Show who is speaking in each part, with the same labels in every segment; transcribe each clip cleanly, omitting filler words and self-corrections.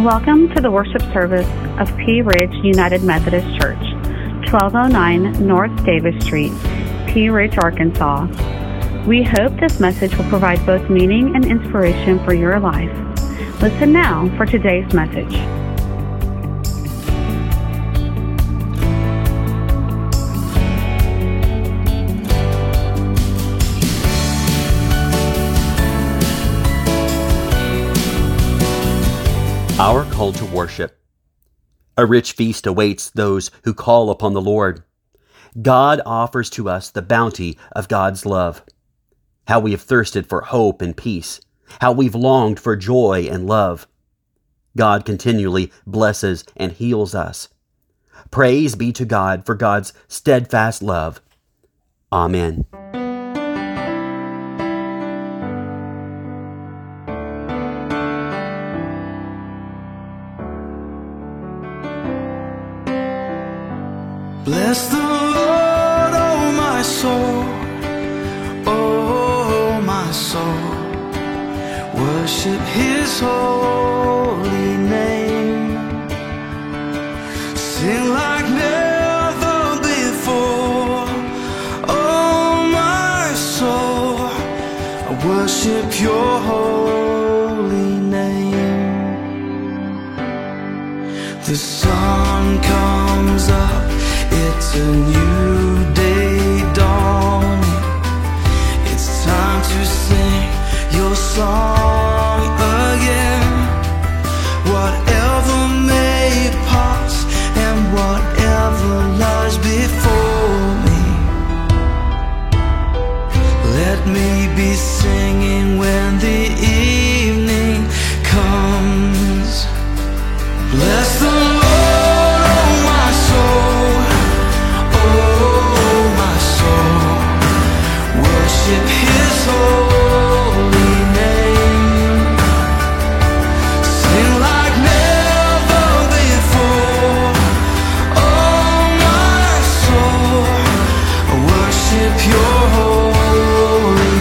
Speaker 1: Welcome to the worship service of Pea Ridge United Methodist Church, 1209 North Davis Street, Pea Ridge, Arkansas. We hope this message will provide both meaning and inspiration for your life. Listen now for today's message.
Speaker 2: Our call to worship. A rich feast awaits those who call upon the Lord. God offers to us the bounty of God's love. How we have thirsted for hope and peace. How we've longed for joy and love. God continually blesses and heals us. Praise be to God for God's steadfast love. Amen.
Speaker 3: Bless the Lord, oh my soul, oh my soul. Worship His holy name. Sing like never before, oh my soul. I worship Your holy name. The sun comes up, it's a new day dawning. It's time to sing Your song again. Whatever may pass and whatever lies before me, let me be singing when the evening comes. Bless the Lord, oh my soul, oh my soul. Worship His holy name. Sing like never before, oh my soul. Worship Your holy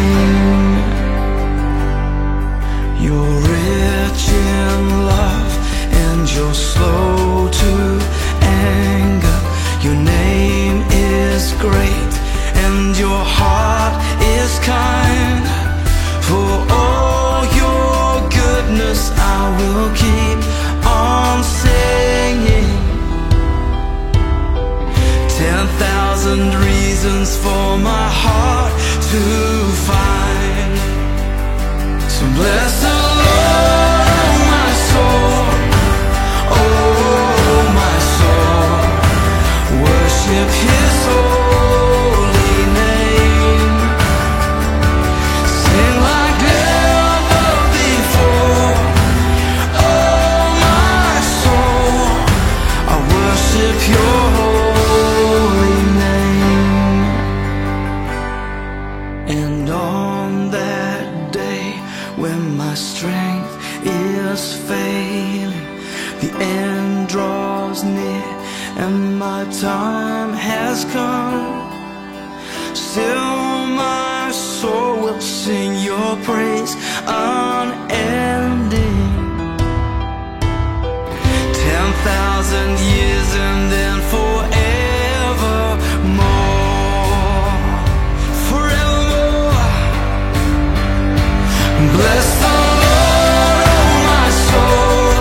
Speaker 3: name. You're rich in love and You're slow to anger. Your name is great and Your heart is kind. For all Your goodness I will keep on singing. 10,000 reasons for my heart to find. So bless the Lord, oh my soul, oh my soul. Worship His holy name. Sing like never before, oh my soul. I worship Your holy name. And on that day when my strength is failing, the end draws near and my time has come, still my soul will sing Your praise unending. 10,000 years and then forevermore, forevermore. Bless the Lord, oh my soul,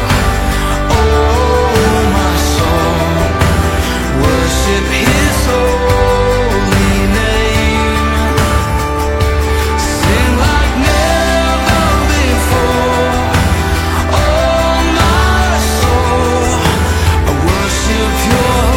Speaker 3: oh my soul. Worship His holy name. Sing like never before, oh my soul. I worship Your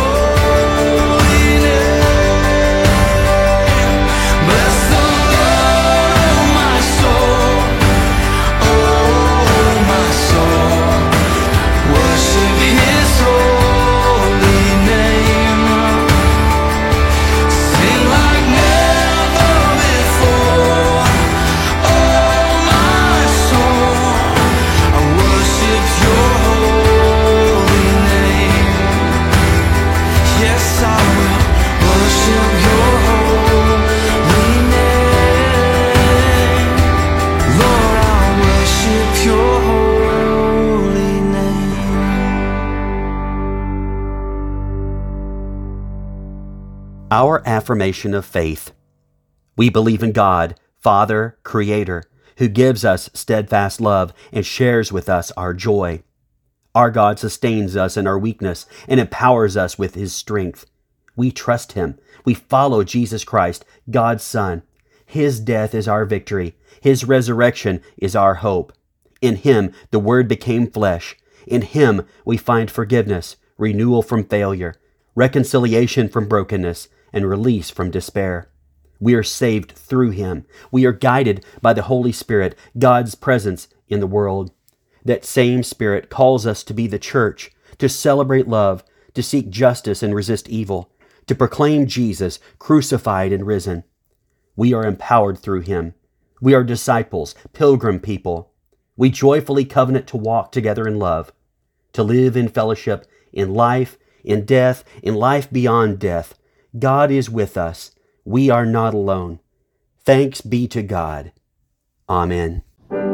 Speaker 2: Our affirmation of faith. We believe in God, Father, Creator, who gives us steadfast love and shares with us our joy. Our God sustains us in our weakness and empowers us with His strength. We trust Him. We follow Jesus Christ, God's Son. His death is our victory. His resurrection is our hope. In Him, the Word became flesh. In Him, we find forgiveness, renewal from failure, reconciliation from brokenness, and release from despair. We are saved through Him. We are guided by the Holy Spirit, God's presence in the world. That same Spirit calls us to be the church, to celebrate love, to seek justice and resist evil, to proclaim Jesus crucified and risen. We are empowered through Him. We are disciples, pilgrim people. We joyfully covenant to walk together in love, to live in fellowship, in life, in death, in life beyond death. God is with us. We are not alone. Thanks be to God. Amen.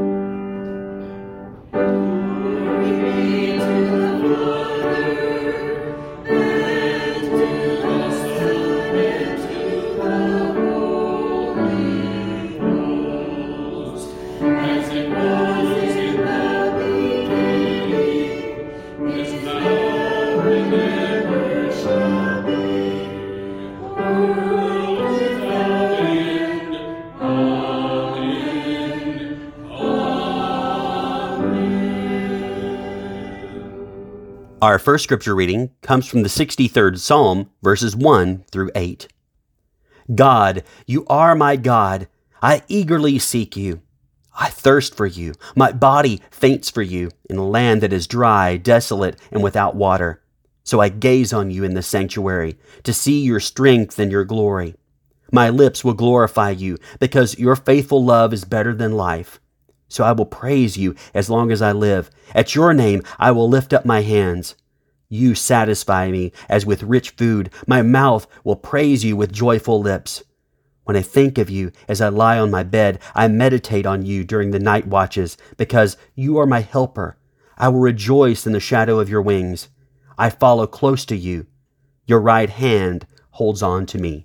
Speaker 2: Our first scripture reading comes from the 63rd Psalm, verses 1 through 8. God, you are my God. I eagerly seek you. I thirst for you. My body faints for you in a land that is dry, desolate, and without water. So I gaze on you in the sanctuary to see your strength and your glory. My lips will glorify you because your faithful love is better than life. So I will praise you as long as I live. At your name I will lift up my hands. You satisfy me as with rich food. My mouth will praise you with joyful lips. When I think of you as I lie on my bed, I meditate on you during the night watches, because you are my helper. I will rejoice in the shadow of your wings. I follow close to you. Your right hand holds on to me.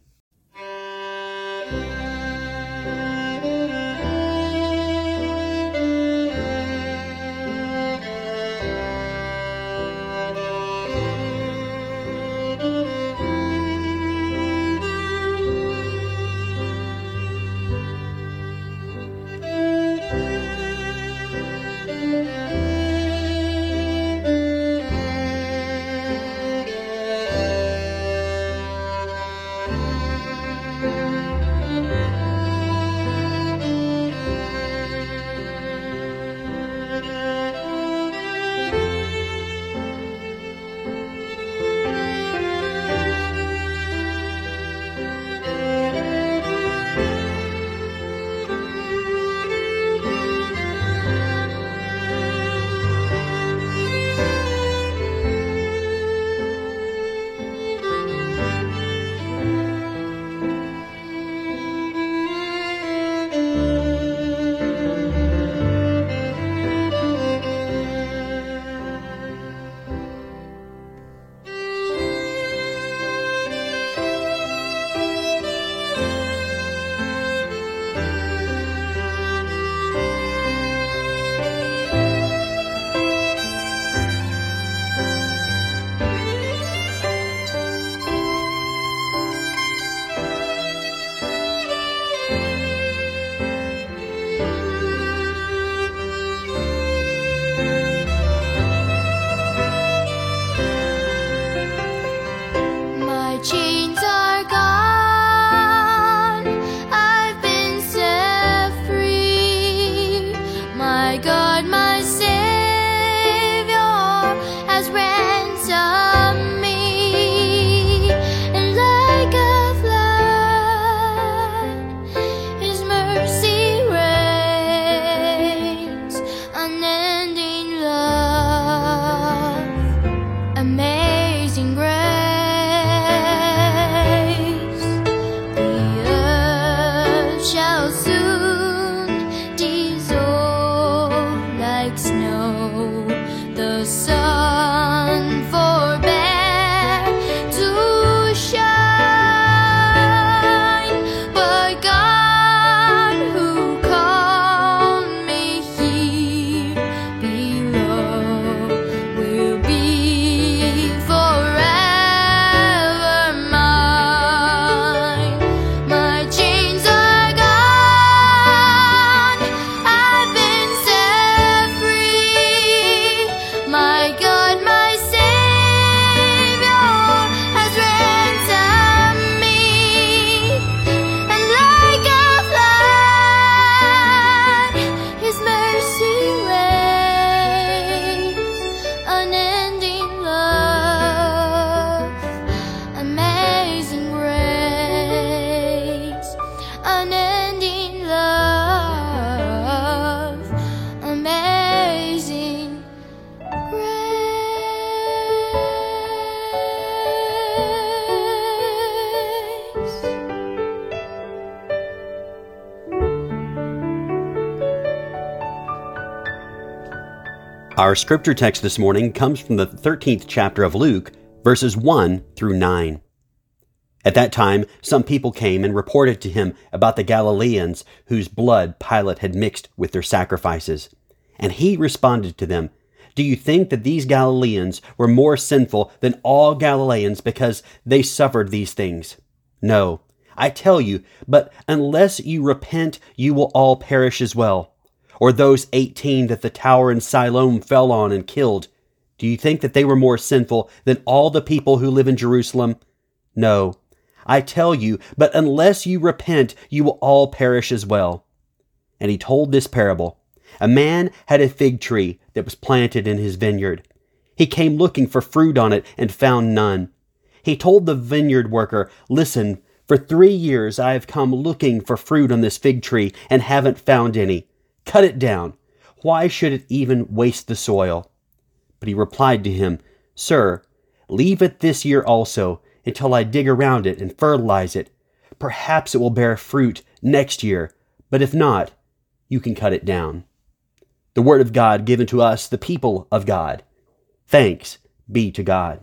Speaker 2: Our scripture text this morning comes from the 13th chapter of Luke, verses 1 through 9. At that time, some people came and reported to him about the Galileans whose blood Pilate had mixed with their sacrifices. And he responded to them, "Do you think that these Galileans were more sinful than all Galileans because they suffered these things? No, I tell you, but unless you repent, you will all perish as well. Or those 18 that the tower in Siloam fell on and killed, do you think that they were more sinful than all the people who live in Jerusalem? No, I tell you, but unless you repent, you will all perish as well." And he told this parable. A man had a fig tree that was planted in his vineyard. He came looking for fruit on it and found none. He told the vineyard worker, "Listen, for 3 years I have come looking for fruit on this fig tree and haven't found any. Cut it down. Why should it even waste the soil?" But he replied to him, "Sir, leave it this year also, until I dig around it and fertilize it. Perhaps it will bear fruit next year, but if not, you can cut it down." The word of God given to us, the people of God. Thanks be to God.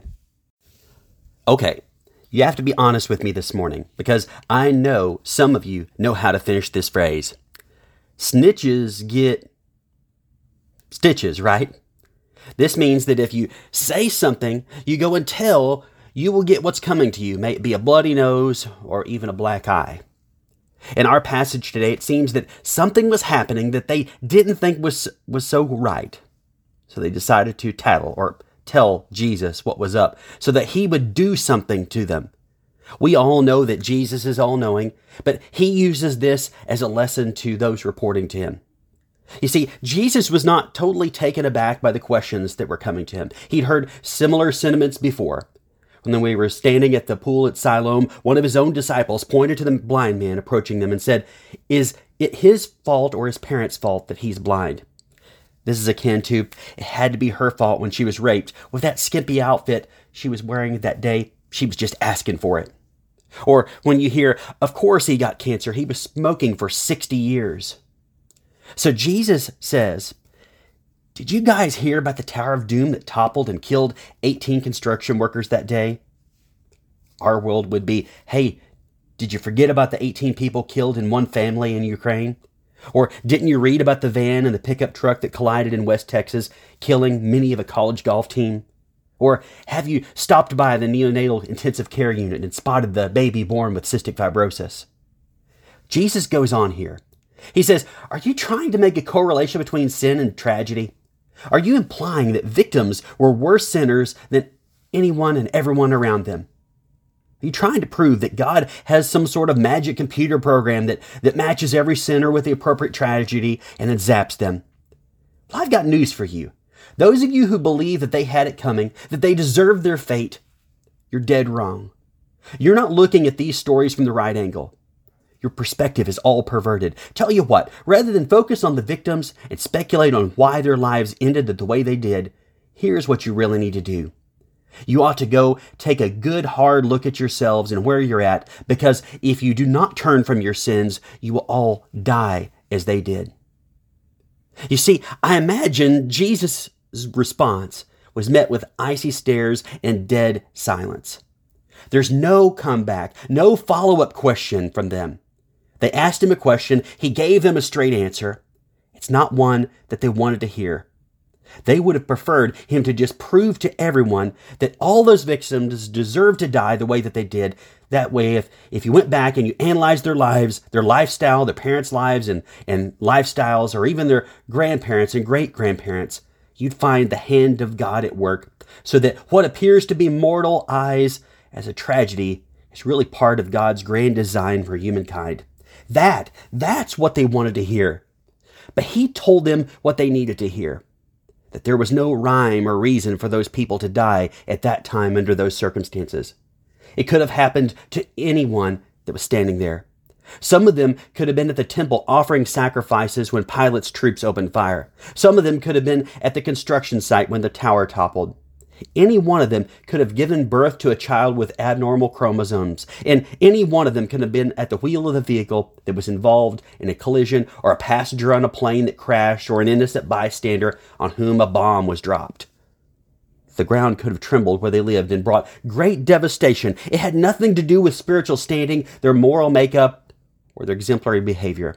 Speaker 2: Okay, you have to be honest with me this morning, because I know some of you know how to finish this phrase. Snitches get stitches, right? This means that if you say something, you go and tell, you will get what's coming to you, may it be a bloody nose or even a black eye. In our passage today, it seems that something was happening that they didn't think was so right. So they decided to tattle or tell Jesus what was up so that he would do something to them. We all know that Jesus is all-knowing, but he uses this as a lesson to those reporting to him. You see, Jesus was not totally taken aback by the questions that were coming to him. He'd heard similar sentiments before. When we were standing at the pool at Siloam, one of his own disciples pointed to the blind man approaching them and said, "Is it his fault or his parents' fault that he's blind?" This is akin to, it had to be her fault when she was raped. With that skimpy outfit she was wearing that day, she was just asking for it. Or when you hear, of course he got cancer, he was smoking for 60 years. So Jesus says, "Did you guys hear about the Tower of Doom that toppled and killed 18 construction workers that day?" Our world would be, "Hey, did you forget about the 18 people killed in one family in Ukraine? Or didn't you read about the van and the pickup truck that collided in West Texas, killing many of a college golf team? Or have you stopped by the neonatal intensive care unit and spotted the baby born with cystic fibrosis?" Jesus goes on here. He says, "Are you trying to make a correlation between sin and tragedy? Are you implying that victims were worse sinners than anyone and everyone around them? Are you trying to prove that God has some sort of magic computer program that matches every sinner with the appropriate tragedy and then zaps them? Well, I've got news for you. Those of you who believe that they had it coming, that they deserved their fate, you're dead wrong. You're not looking at these stories from the right angle. Your perspective is all perverted. Tell you what, rather than focus on the victims and speculate on why their lives ended the way they did, here's what you really need to do. You ought to go take a good hard look at yourselves and where you're at, because if you do not turn from your sins, you will all die as they did." You see, I imagine Jesus' response was met with icy stares and dead silence. There's no comeback, no follow-up question from them. They asked him a question, he gave them a straight answer. It's not one that they wanted to hear. They would have preferred him to just prove to everyone that all those victims deserved to die the way that they did. That way, if you went back and you analyzed their lives, their lifestyle, their parents' lives and lifestyles, or even their grandparents and great-grandparents, you'd find the hand of God at work, so that what appears to be mortal eyes as a tragedy is really part of God's grand design for humankind. That's what they wanted to hear. But he told them what they needed to hear, that there was no rhyme or reason for those people to die at that time under those circumstances. It could have happened to anyone that was standing there. Some of them could have been at the temple offering sacrifices when Pilate's troops opened fire. Some of them could have been at the construction site when the tower toppled. Any one of them could have given birth to a child with abnormal chromosomes, and any one of them could have been at the wheel of the vehicle that was involved in a collision, or a passenger on a plane that crashed, or an innocent bystander on whom a bomb was dropped. The ground could have trembled where they lived and brought great devastation. It had nothing to do with spiritual standing, their moral makeup, or their exemplary behavior.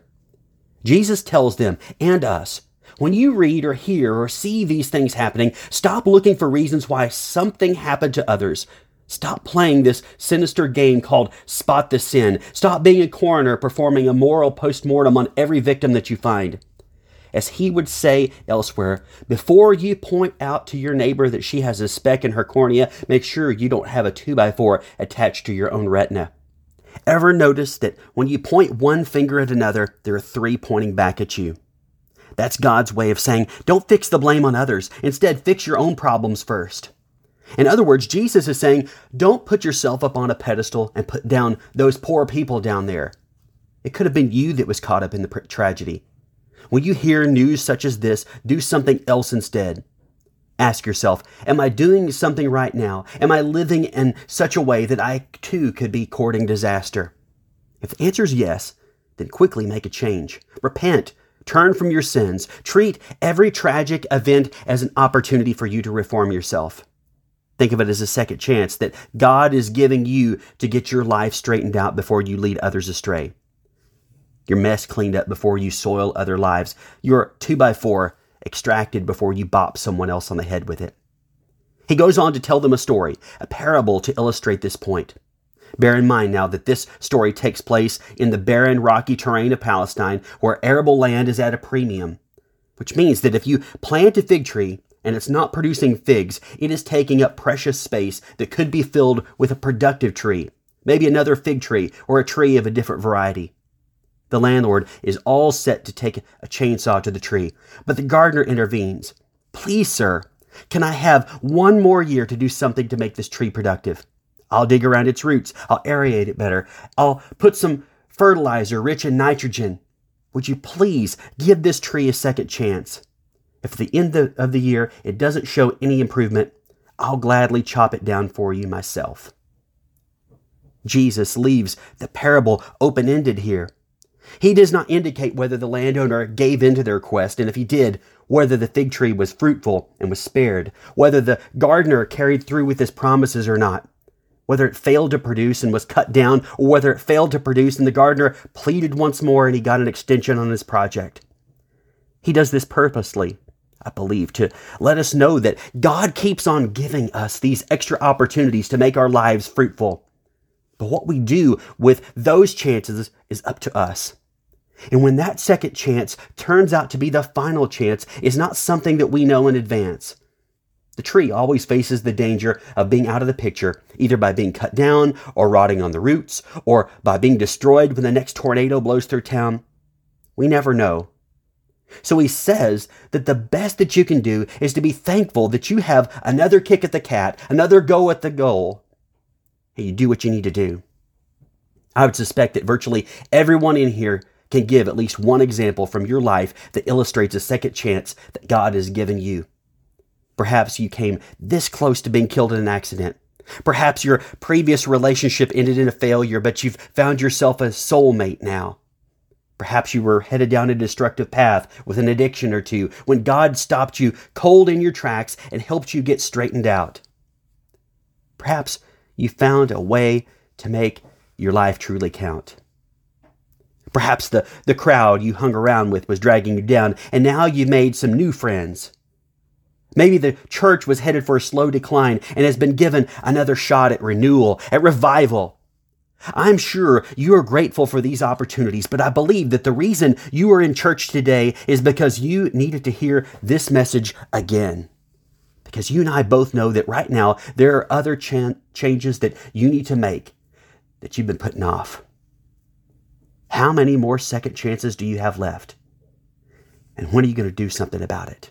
Speaker 2: Jesus tells them and us, when you read or hear or see these things happening, stop looking for reasons why something happened to others. Stop playing this sinister game called Spot the Sin. Stop being a coroner performing a moral postmortem on every victim that you find. As he would say elsewhere, before you point out to your neighbor that she has a speck in her cornea, make sure you don't have a 2x4 attached to your own retina. Ever notice that when you point one finger at another, there are 3 pointing back at you? That's God's way of saying, don't fix the blame on others. Instead, fix your own problems first. In other words, Jesus is saying, don't put yourself up on a pedestal and put down those poor people down there. It could have been you that was caught up in the tragedy. When you hear news such as this, do something else instead. Ask yourself, am I doing something right now? Am I living in such a way that I too could be courting disaster? If the answer is yes, then quickly make a change. Repent. Turn from your sins. Treat every tragic event as an opportunity for you to reform yourself. Think of it as a second chance that God is giving you to get your life straightened out before you lead others astray. Your mess cleaned up before you soil other lives. Your 2x4 extracted before you bop someone else on the head with it. He goes on to tell them a story, a parable to illustrate this point. Bear in mind now that this story takes place in the barren, rocky terrain of Palestine, where arable land is at a premium, which means that if you plant a fig tree and it's not producing figs, it is taking up precious space that could be filled with a productive tree, maybe another fig tree or a tree of a different variety. The landlord is all set to take a chainsaw to the tree, but the gardener intervenes. Please, sir, can I have 1 more year to do something to make this tree productive? I'll dig around its roots. I'll aerate it better. I'll put some fertilizer rich in nitrogen. Would you please give this tree a second chance? If at the end of the year it doesn't show any improvement, I'll gladly chop it down for you myself. Jesus leaves the parable open-ended here. He does not indicate whether the landowner gave in to their request, and if he did, whether the fig tree was fruitful and was spared, whether the gardener carried through with his promises or not, whether it failed to produce and was cut down, or whether it failed to produce and the gardener pleaded once more and he got an extension on his project. He does this purposely, I believe, to let us know that God keeps on giving us these extra opportunities to make our lives fruitful. But what we do with those chances is up to us. And when that second chance turns out to be the final chance, is not something that we know in advance. The tree always faces the danger of being out of the picture, either by being cut down or rotting on the roots, or by being destroyed when the next tornado blows through town. We never know. So he says that the best that you can do is to be thankful that you have another kick at the cat, another go at the goal. And you do what you need to do. I would suspect that virtually everyone in here can give at least one example from your life that illustrates a second chance that God has given you. Perhaps you came this close to being killed in an accident. Perhaps your previous relationship ended in a failure, but you've found yourself a soulmate now. Perhaps you were headed down a destructive path with an addiction or two when God stopped you cold in your tracks and helped you get straightened out. Perhaps you found a way to make your life truly count. Perhaps the crowd you hung around with was dragging you down, and now you've made some new friends. Maybe the church was headed for a slow decline and has been given another shot at renewal, at revival. I'm sure you are grateful for these opportunities, but I believe that the reason you are in church today is because you needed to hear this message again. Because you and I both know that right now there are other changes that you need to make that you've been putting off. How many more second chances do you have left? And when are you going to do something about it?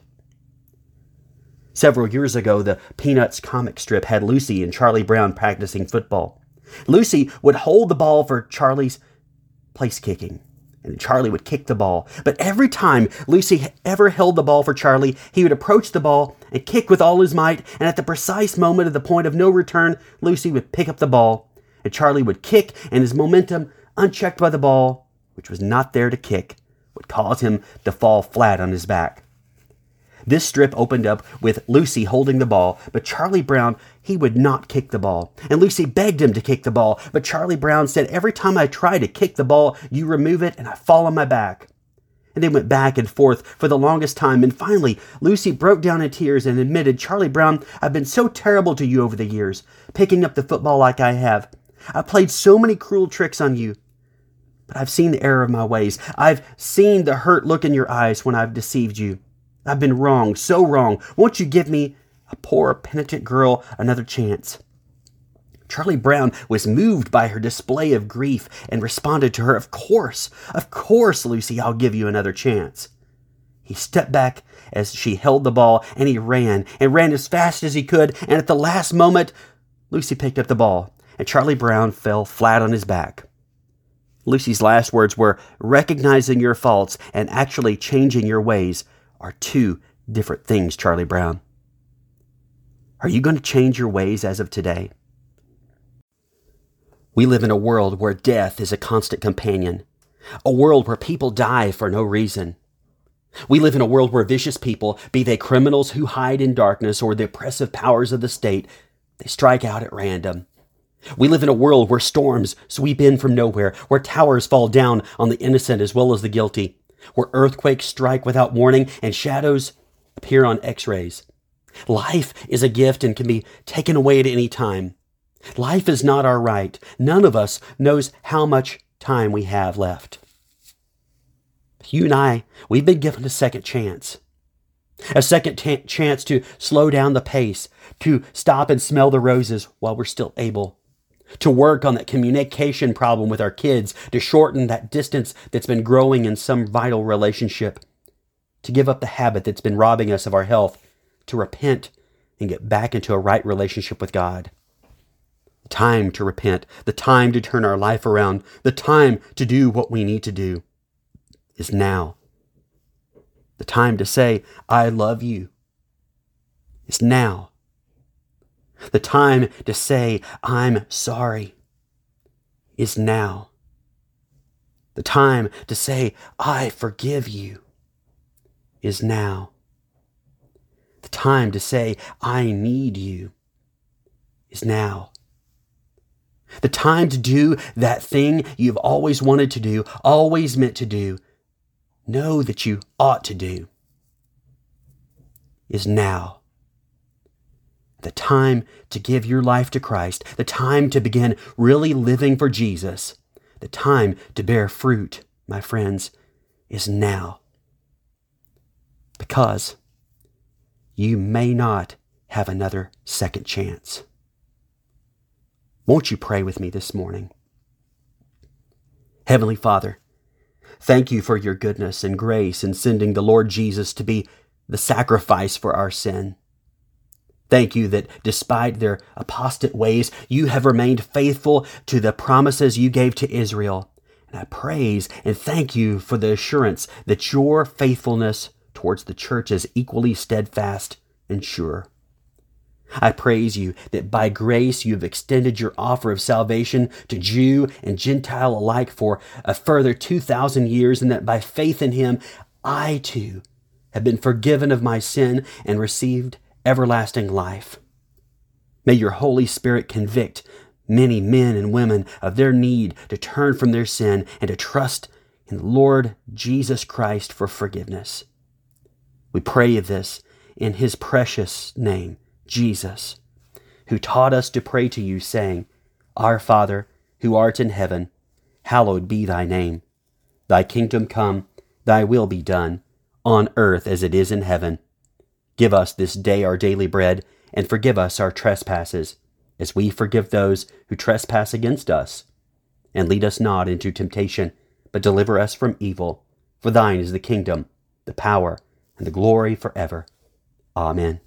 Speaker 2: Several years ago, the Peanuts comic strip had Lucy and Charlie Brown practicing football. Lucy would hold the ball for Charlie's place kicking. And Charlie would kick the ball. But every time Lucy ever held the ball for Charlie, he would approach the ball and kick with all his might. And at the precise moment of the point of no return, Lucy would pick up the ball. And Charlie would kick, and his momentum, unchecked by the ball, which was not there to kick, would cause him to fall flat on his back. This strip opened up with Lucy holding the ball, but Charlie Brown, he would not kick the ball. And Lucy begged him to kick the ball, but Charlie Brown said, "Every time I try to kick the ball, you remove it and I fall on my back." And they went back and forth for the longest time, and finally, Lucy broke down in tears and admitted, "Charlie Brown, I've been so terrible to you over the years, picking up the football like I have. I've played so many cruel tricks on you. But I've seen the error of my ways. I've seen the hurt look in your eyes when I've deceived you. I've been wrong, so wrong. Won't you give me, a poor penitent girl, another chance?" Charlie Brown was moved by her display of grief and responded to her, of course, Lucy, I'll give you another chance." He stepped back as she held the ball, and he ran as fast as he could, and at the last moment, Lucy picked up the ball, and Charlie Brown fell flat on his back. Lucy's last words were, "Recognizing your faults and actually changing your ways are two different things, Charlie Brown." Are you going to change your ways as of today? We live in a world where death is a constant companion, a world where people die for no reason. We live in a world where vicious people, be they criminals who hide in darkness or the oppressive powers of the state, they strike out at random. We live in a world where storms sweep in from nowhere, where towers fall down on the innocent as well as the guilty, where earthquakes strike without warning and shadows appear on x-rays. Life is a gift and can be taken away at any time. Life is not our right. None of us knows how much time we have left. You and I, we've been given a second chance. A second chance to slow down the pace, to stop and smell the roses while we're still able, to work on that communication problem with our kids, to shorten that distance that's been growing in some vital relationship, to give up the habit that's been robbing us of our health, to repent and get back into a right relationship with God. The time to repent, the time to turn our life around, the time to do what we need to do is now. The time to say, "I love you," is now. The time to say, "I'm sorry," is now. The time to say, "I forgive you," is now. The time to say, "I need you," is now. The time to do that thing you've always wanted to do, always meant to do, know that you ought to do, is now. The time to give your life to Christ, the time to begin really living for Jesus, the time to bear fruit, my friends, is now. Because you may not have another second chance. Won't you pray with me this morning? Heavenly Father, thank you for your goodness and grace in sending the Lord Jesus to be the sacrifice for our sin. Thank you that despite their apostate ways, you have remained faithful to the promises you gave to Israel. And I praise and thank you for the assurance that your faithfulness towards the church is equally steadfast and sure. I praise you that by grace you have extended your offer of salvation to Jew and Gentile alike for a further 2,000 years, and that by faith in him, I too have been forgiven of my sin and received everlasting life. May your Holy Spirit convict many men and women of their need to turn from their sin and to trust in the Lord Jesus Christ for forgiveness. We pray of this in his precious name, Jesus, who taught us to pray to you, saying, "Our Father, who art in heaven, hallowed be thy name. Thy kingdom come, thy will be done, on earth as it is in heaven. Give us this day our daily bread, and forgive us our trespasses, as we forgive those who trespass against us. And lead us not into temptation, but deliver us from evil. For thine is the kingdom, the power, and the glory forever. Amen."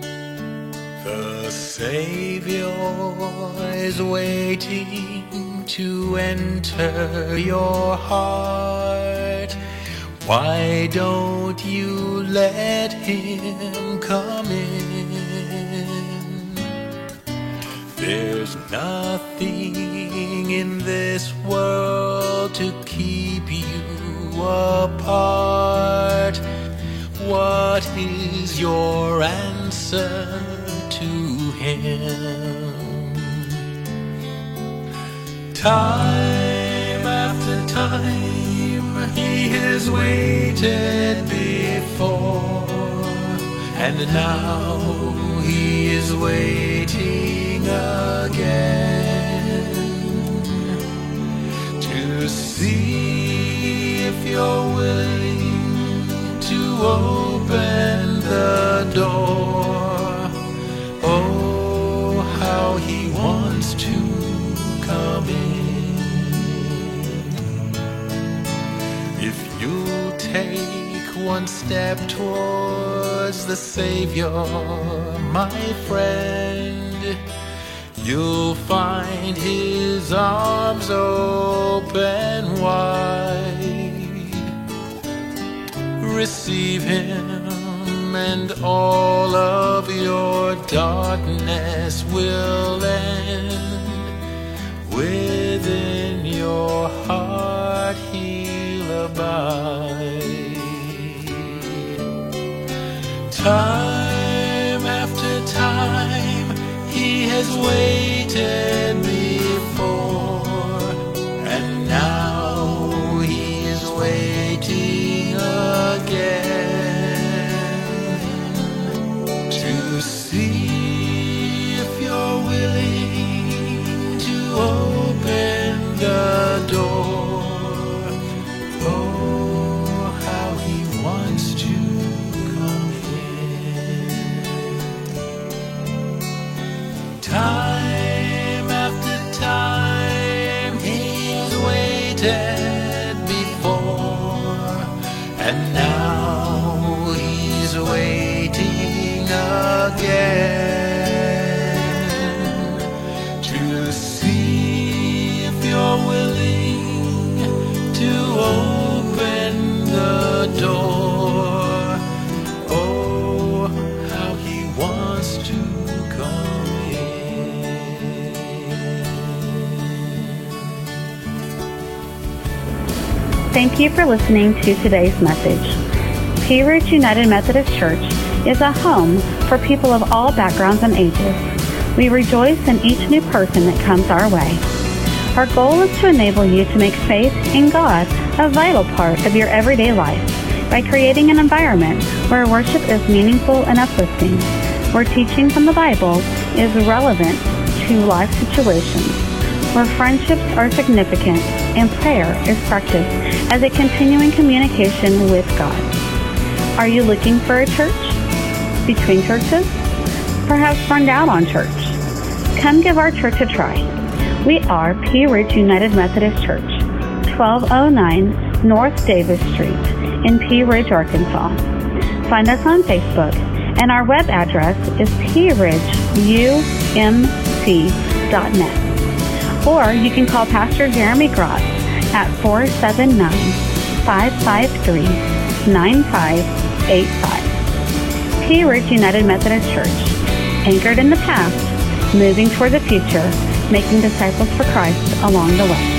Speaker 3: The Savior is waiting to enter your heart, why don't you let him come in? There's nothing in this world to keep you apart. What is your answer to him? Time after time he has waited before, and now he is waiting again to see if you're willing to open the door. Oh, how he wants to come in. If you'll take one step towards the Savior, my friend, you'll find his arms open wide. Receive him, and all of your darkness will end. Within your heart he'll abide. Time after time he has waited before, and now he is waiting again to see if you're willing to open the door. Oh, how he wants to come in. Time after time he's waited before, and now he's waiting again to see if you're willing to open the door. Oh, how he wants to come in.
Speaker 1: Thank you for listening to today's message. Pea Ridge United Methodist Church is a home for people of all backgrounds and ages. We rejoice in each new person that comes our way. Our goal is to enable you to make faith in God a vital part of your everyday life by creating an environment where worship is meaningful and uplifting, where teaching from the Bible is relevant to life situations, where friendships are significant and prayer is practiced as a continuing communication with God. Are you looking for a church? Between churches? Perhaps burned out on church? Come give our church a try. We are Pea Ridge United Methodist Church, 1209 North Davis Street in Pea Ridge, Arkansas. Find us on Facebook, and our web address is pearidgeumc.net. Or you can call Pastor Jeremy Grotz at 479-553-9585. Pea Ridge United Methodist Church, anchored in the past, moving toward the future, making disciples for Christ along the way.